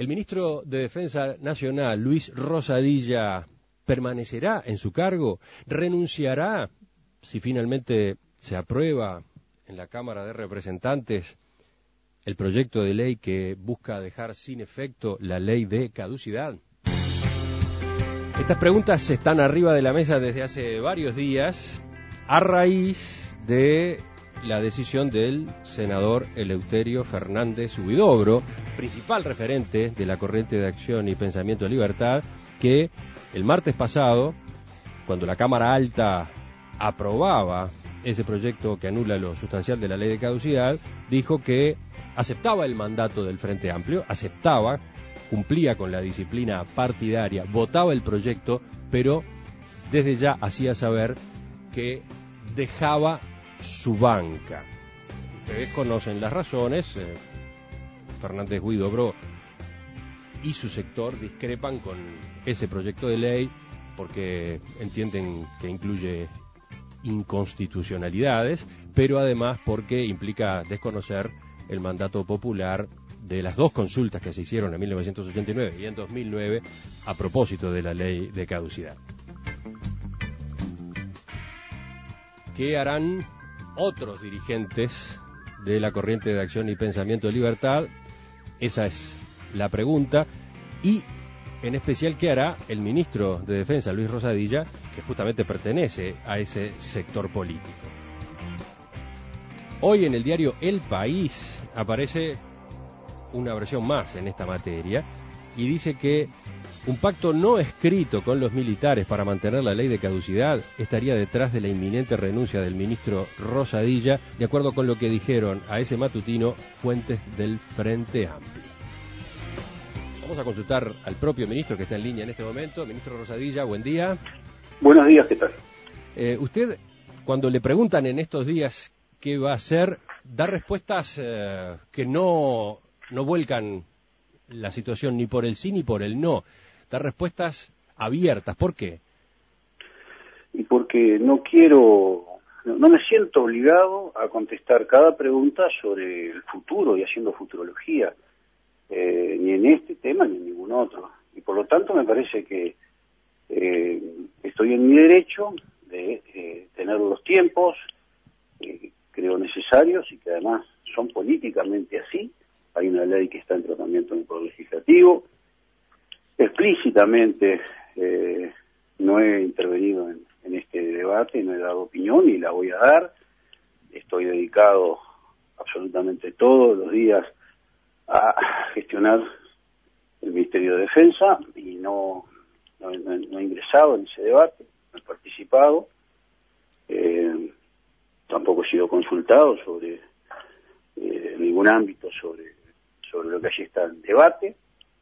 El ministro de Defensa Nacional, Luis Rosadilla, ¿permanecerá en su cargo? ¿Renunciará si finalmente se aprueba en la Cámara de Representantes el proyecto de ley que busca dejar sin efecto la ley de caducidad? Estas preguntas están arriba de la mesa desde hace varios días a raíz de la decisión del senador Eleuterio Fernández Huidobro, principal referente de la corriente de Acción y Pensamiento de Libertad, que el martes pasado, cuando la Cámara Alta aprobaba ese proyecto que anula lo sustancial de la ley de caducidad, dijo que aceptaba el mandato del Frente Amplio, cumplía con la disciplina partidaria, votaba el proyecto, pero desde ya hacía saber que dejaba su banca. Ustedes conocen las razones. Fernández Huidobro y su sector discrepan con ese proyecto de ley porque entienden que incluye inconstitucionalidades, pero además porque implica desconocer el mandato popular de las dos consultas que se hicieron en 1989 y en 2009 a propósito de la ley de caducidad. ¿Qué harán otros dirigentes de la corriente de Acción y Pensamiento de Libertad? Esa es la pregunta. Y en especial, ¿qué hará el ministro de Defensa, Luis Rosadilla, que justamente pertenece a ese sector político? Hoy en el diario El País aparece una versión más en esta materia y dice que un pacto no escrito con los militares para mantener la ley de caducidad estaría detrás de la inminente renuncia del ministro Rosadilla, de acuerdo con lo que dijeron a ese matutino fuentes del Frente Amplio. Vamos a consultar al propio ministro que está en línea en este momento. Ministro Rosadilla, buen día. Buenos días, ¿qué tal? Usted, cuando le preguntan en estos días qué va a hacer, da respuestas que no vuelcan la situación ni por el sí ni por el no. Da respuestas abiertas. ¿Por qué? Y porque no me siento obligado a contestar cada pregunta sobre el futuro y haciendo futurología, ni en este tema ni en ningún otro. Y por lo tanto me parece que estoy en mi derecho de tener los tiempos creo necesarios y que además son políticamente así. Hay una ley que está en tratamiento en el Poder Legislativo. Explícitamente no he intervenido en este debate, no he dado opinión y la voy a dar. Estoy dedicado absolutamente todos los días a gestionar el Ministerio de Defensa y no he ingresado en ese debate, no he participado. Tampoco he sido consultado sobre ningún ámbito sobre lo que allí está en debate.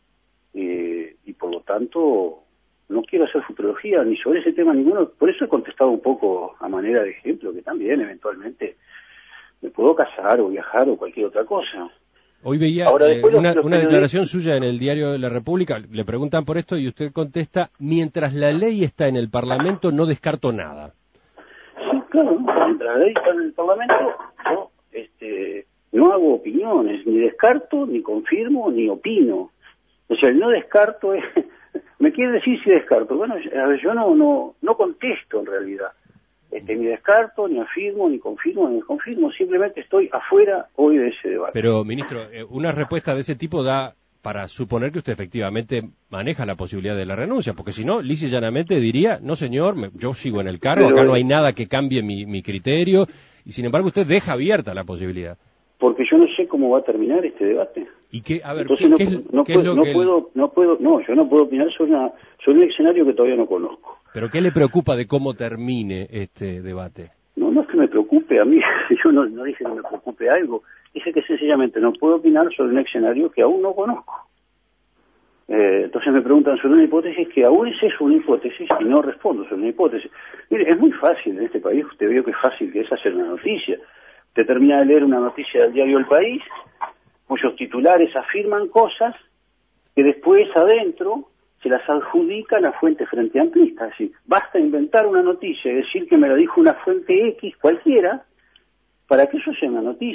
Y por lo tanto no quiero hacer futurología ni sobre ese tema ninguno, por eso he contestado un poco a manera de ejemplo, que también eventualmente me puedo casar o viajar o cualquier otra cosa. Hoy veía una declaración suya en el diario de la República, le preguntan por esto y usted contesta: mientras la ley está en el Parlamento no descarto nada. Sí, claro, mientras la ley está en el Parlamento yo no hago opiniones, ni descarto, ni confirmo, ni opino. O sea, el no descarto es... ¿Me quiere decir si descarto? Bueno, a ver, yo no contesto en realidad. Ni descarto, ni afirmo, ni confirmo, ni desconfirmo. Simplemente estoy afuera hoy de ese debate. Pero, ministro, una respuesta de ese tipo da para suponer que usted efectivamente maneja la posibilidad de la renuncia, porque si no, lisa y llanamente diría: no señor, yo sigo en el cargo, acá no hay nada que cambie mi criterio, y sin embargo usted deja abierta la posibilidad. Porque yo no sé cómo va a terminar este debate. ¿Y qué? A ver, entonces yo no puedo opinar sobre un escenario que todavía no conozco. ¿Pero qué le preocupa de cómo termine este debate? No es que me preocupe a mí, yo no dije que me preocupe algo, dije que sencillamente no puedo opinar sobre un escenario que aún no conozco. Entonces me preguntan sobre una hipótesis que aún es eso, una hipótesis, y no respondo sobre una hipótesis. Mire, es muy fácil en este país, usted vio que fácil que es hacer una noticia. Usted termina de leer una noticia del diario El País, cuyos titulares afirman cosas que después adentro se las adjudican a fuentes frente amplistas. Es decir, basta inventar una noticia y decir que me la dijo una fuente X cualquiera para que eso sea una noticia.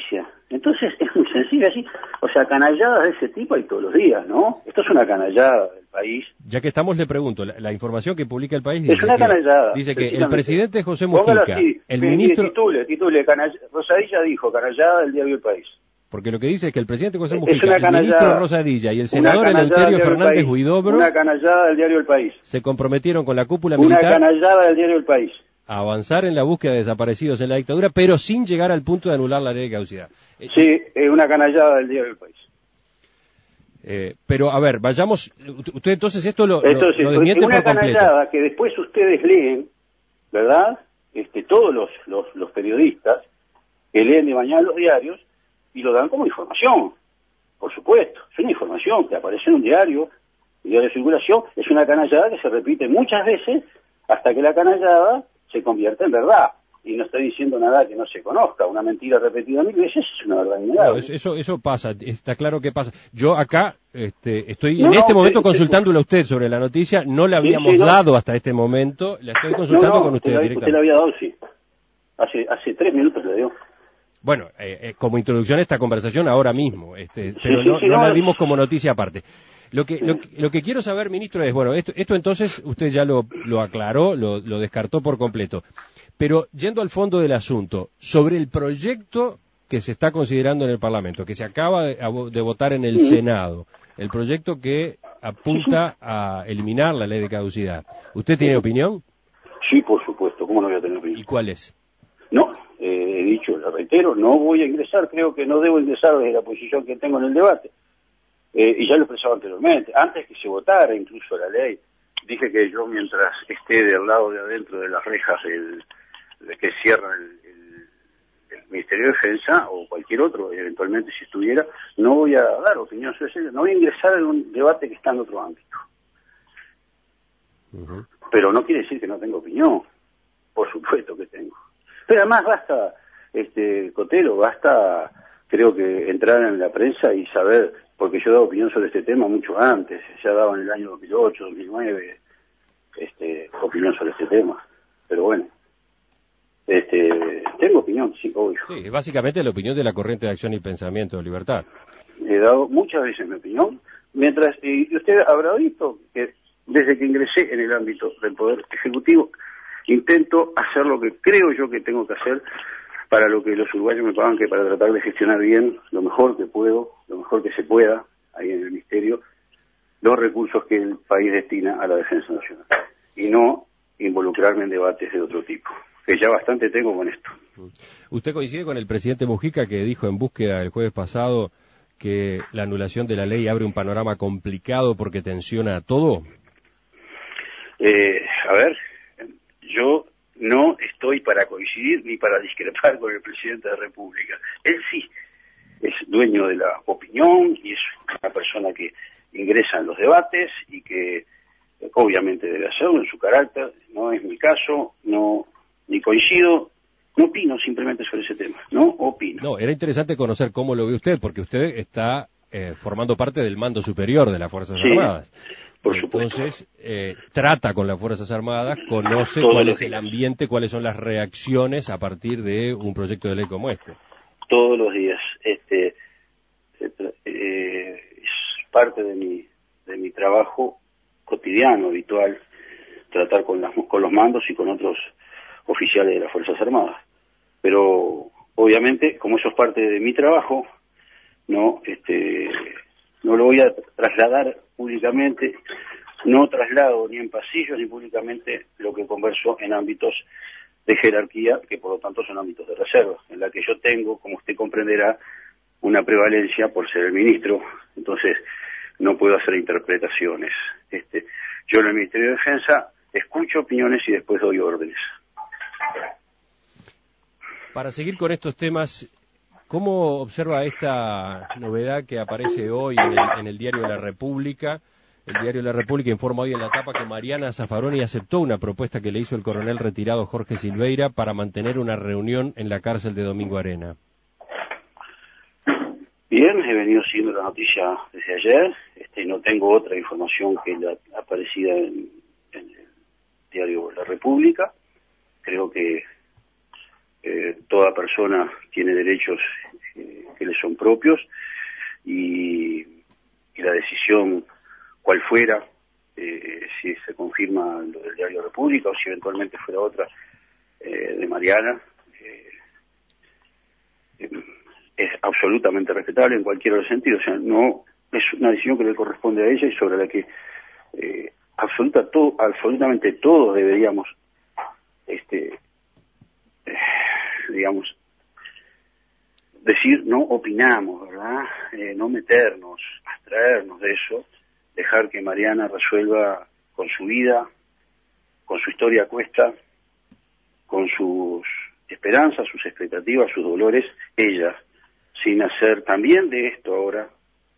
Entonces es muy sencillo así. O sea, canalladas de ese tipo hay todos los días, ¿no? Esto es una canallada del país. Ya que estamos, le pregunto, la información que publica el país Es una canallada. dice que el presidente José Póngalo Mujica, así, el ministro... Titule, Rosadilla dijo, canallada del diario El País. Porque lo que dice es que el presidente José Es Mujica, una el ministro canallada, Rosadilla y el senador Eleuterio Fernández Huidobro, una canallada del diario El País. se comprometieron con la cúpula Una militar canallada del diario El País. a avanzar en la búsqueda de desaparecidos en la dictadura, pero sin llegar al punto de anular la ley de caducidad. Sí, es una canallada del diario El País. Pero, a ver, vayamos... Usted entonces esto lo Entonces, desmiente una por completo. canallada que después ustedes leen, ¿verdad? Todos los periodistas que leen de mañana los diarios y lo dan como información, por supuesto. Es una información que aparece en un diario de circulación. Es una canallada que se repite muchas veces hasta que la canallada se convierte en verdad. Y no estoy diciendo nada que no se conozca. Una mentira repetida 1000 veces es una verdad innegable. No, eso pasa, está claro que pasa. Yo acá estoy en este momento consultándole a usted sobre la noticia, no le habíamos dado hasta este momento, la estoy consultando con usted directamente. Usted la había dado, sí. Hace 3 minutos le dio. Bueno, como introducción a esta conversación ahora mismo, pero no la dimos como noticia aparte. Lo que quiero saber, ministro, es, bueno, esto entonces usted ya lo aclaró, lo descartó por completo. Pero yendo al fondo del asunto, sobre el proyecto que se está considerando en el Parlamento, que se acaba de votar en el Senado, el proyecto que apunta a eliminar la ley de caducidad, ¿usted tiene opinión? Sí, por supuesto, ¿cómo no voy a tener opinión? ¿Y cuál es? No, he dicho, lo reitero, no voy a ingresar, creo que no debo ingresar desde la posición que tengo en el debate. Y ya lo he expresado anteriormente, antes que se votara incluso la ley, dije que yo mientras esté del lado de adentro de las rejas de que cierra el Ministerio de Defensa o cualquier otro, eventualmente si estuviera, no voy a dar opinión sobre eso, no voy a ingresar en un debate que está en otro ámbito. Pero no quiere decir que no tenga opinión, por supuesto que tengo. Pero además basta, Cotelo, basta, creo que entrar en la prensa y saber, porque yo he dado opinión sobre este tema mucho antes, ya daba en el año 2008, 2009, opinión sobre este tema. Pero bueno, tengo opinión, sí, obvio. Sí, básicamente la opinión de la corriente de acción y pensamiento de libertad. He dado muchas veces mi opinión, mientras, y usted habrá visto que desde que ingresé en el ámbito del Poder Ejecutivo, intento hacer lo que creo yo que tengo que hacer para lo que los uruguayos me pagan, que para tratar de gestionar bien lo mejor que puedo, lo mejor que se pueda, ahí en el Ministerio, los recursos que el país destina a la defensa nacional. Y no involucrarme en debates de otro tipo, que ya bastante tengo con esto. ¿Usted coincide con el presidente Mujica, que dijo en Búsqueda el jueves pasado que la anulación de la ley abre un panorama complicado porque tensiona a todo? A ver, yo no estoy para coincidir ni para discrepar con el presidente de la República. Él sí es dueño de la opinión y es una persona que ingresa en los debates y que obviamente debe hacerlo en su carácter. No es mi caso, no ni coincido, no opino simplemente sobre ese tema, no opino. No, era interesante conocer cómo lo ve usted, porque usted está formando parte del mando superior de las Fuerzas Armadas. Por supuesto. Entonces, trata con las Fuerzas Armadas, conoce cuál es el ambiente, cuáles son las reacciones a partir de un proyecto de ley como este. Todos los días. Es parte de mi trabajo cotidiano, habitual, tratar con los mandos y con otros oficiales de las Fuerzas Armadas. Pero, obviamente, como eso es parte de mi trabajo, no lo voy a trasladar públicamente, no traslado ni en pasillos ni públicamente lo que converso en ámbitos de jerarquía, que por lo tanto son ámbitos de reserva, en la que yo tengo, como usted comprenderá, una prevalencia por ser el ministro, entonces no puedo hacer interpretaciones. Yo en el Ministerio de Defensa escucho opiniones y después doy órdenes. Para seguir con estos temas, ¿cómo observa esta novedad que aparece hoy en el Diario de la República? El Diario de la República informa hoy en la tapa que Mariana Zaffaroni aceptó una propuesta que le hizo el coronel retirado Jorge Silveira para mantener una reunión en la cárcel de Domingo Arena. Bien, he venido siguiendo la noticia desde ayer. No tengo otra información que la aparecida en el Diario de la República. Creo que toda persona tiene derechos que le son propios, y la decisión, cual fuera, si se confirma lo del Diario República o si eventualmente fuera otra de Mariana, es absolutamente respetable en cualquiera de los sentidos. O sea, no es una decisión que le corresponde a ella y sobre la que absolutamente todos deberíamos, digamos, decir no opinamos, ¿verdad? No meternos, abstraernos de eso, dejar que Mariana resuelva con su vida, con su historia a cuesta, con sus esperanzas, sus expectativas, sus dolores, ella, sin hacer también de esto ahora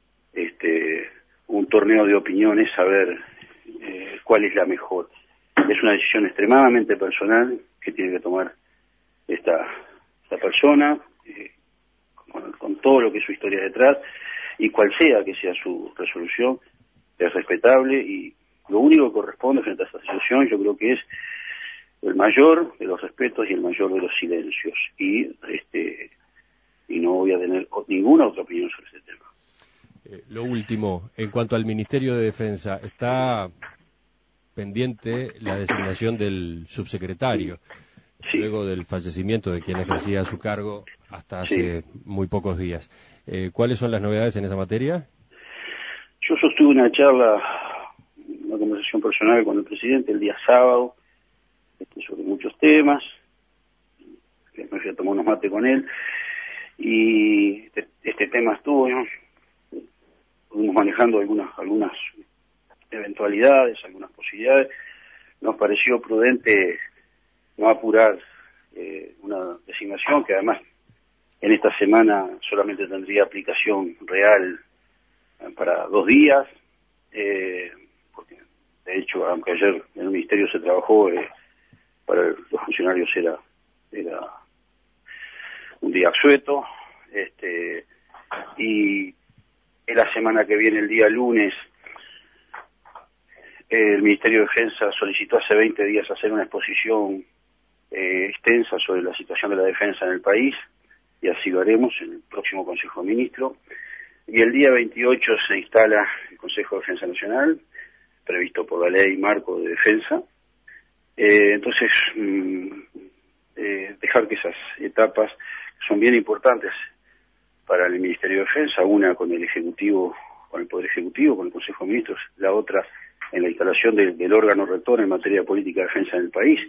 un torneo de opiniones, saber cuál es la mejor. Es una decisión extremadamente personal que tiene que tomar esta persona, con todo lo que es su historia detrás, y cual sea que sea su resolución, es respetable, y lo único que corresponde frente a esta situación yo creo que es el mayor de los respetos y el mayor de los silencios, y no voy a tener ninguna otra opinión sobre ese tema. Lo último, en cuanto al Ministerio de Defensa, está pendiente la designación del subsecretario, sí, luego del fallecimiento de quien ejercía su cargo hasta hace muy pocos días. ¿Cuáles son las novedades en esa materia? Yo sostuve una charla, una conversación personal con el presidente el día sábado, sobre muchos temas, que me fui a tomar unos mates con él, y este tema estuvimos manejando algunas eventualidades, algunas posibilidades. Nos pareció prudente no apurar una designación que además en esta semana solamente tendría aplicación real para 2 días, porque de hecho, aunque ayer en el Ministerio se trabajó, para los funcionarios era un día asueto, y en la semana que viene, el día lunes, el Ministerio de Defensa solicitó hace 20 días hacer una exposición extensa sobre la situación de la defensa en el país, y así lo haremos en el próximo Consejo de Ministros. Y el día 28 se instala el Consejo de Defensa Nacional, previsto por la Ley Marco de Defensa. Entonces, dejar que esas etapas, que son bien importantes para el Ministerio de Defensa, una con el Ejecutivo, con el Poder Ejecutivo, con el Consejo de Ministros, la otra en la instalación del órgano rector en materia de política de defensa en el país,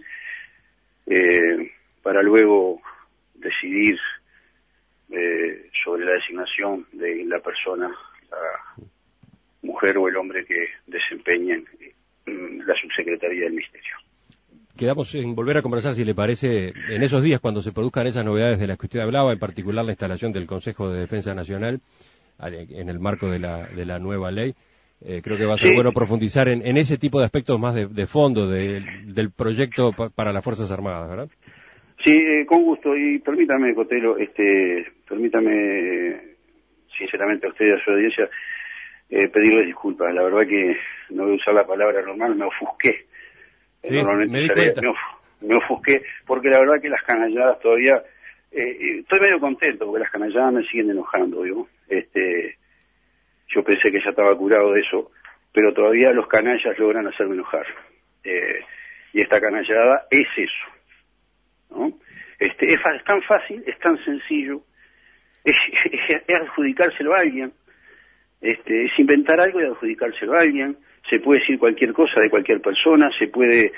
para luego decidir sobre la designación de la persona, la mujer o el hombre que desempeñen la subsecretaría del Ministerio. Quedamos en volver a conversar, si le parece, en esos días cuando se produzcan esas novedades de las que usted hablaba, en particular la instalación del Consejo de Defensa Nacional en el marco de la nueva ley. Creo que va a ser bueno profundizar en ese tipo de aspectos más de fondo del proyecto para las Fuerzas Armadas, ¿verdad? Sí, con gusto. Y permítame, Cotelo, permítame sinceramente a usted y a su audiencia pedirles disculpas. La verdad que no voy a usar la palabra normal, me ofusqué. Sí, normalmente me di cuenta. Me ofusqué, porque la verdad que las canalladas todavía... estoy medio contento, porque las canalladas me siguen enojando, digo. Yo pensé que ya estaba curado de eso, pero todavía los canallas logran hacerme enojar. Y esta canallada es eso, ¿no? Es tan fácil, es tan sencillo, es adjudicárselo a alguien, es inventar algo y adjudicárselo a alguien. Se puede decir cualquier cosa de cualquier persona, se puede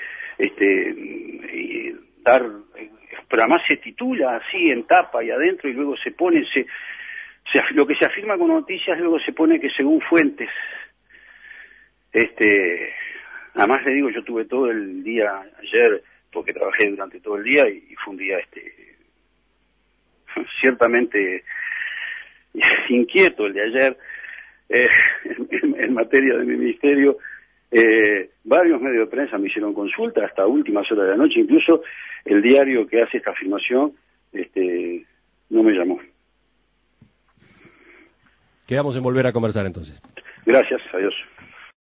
dar, pero además se titula así en tapa y adentro, y luego se pone, lo que se afirma con noticias luego se pone que según fuentes. Además le digo, yo tuve todo el día ayer, porque trabajé durante todo el día, y fue un día ciertamente inquieto el de ayer. En materia de mi ministerio, varios medios de prensa me hicieron consulta hasta últimas horas de la noche, incluso el diario que hace esta afirmación no me llamó. Quedamos en volver a conversar entonces. Gracias, adiós.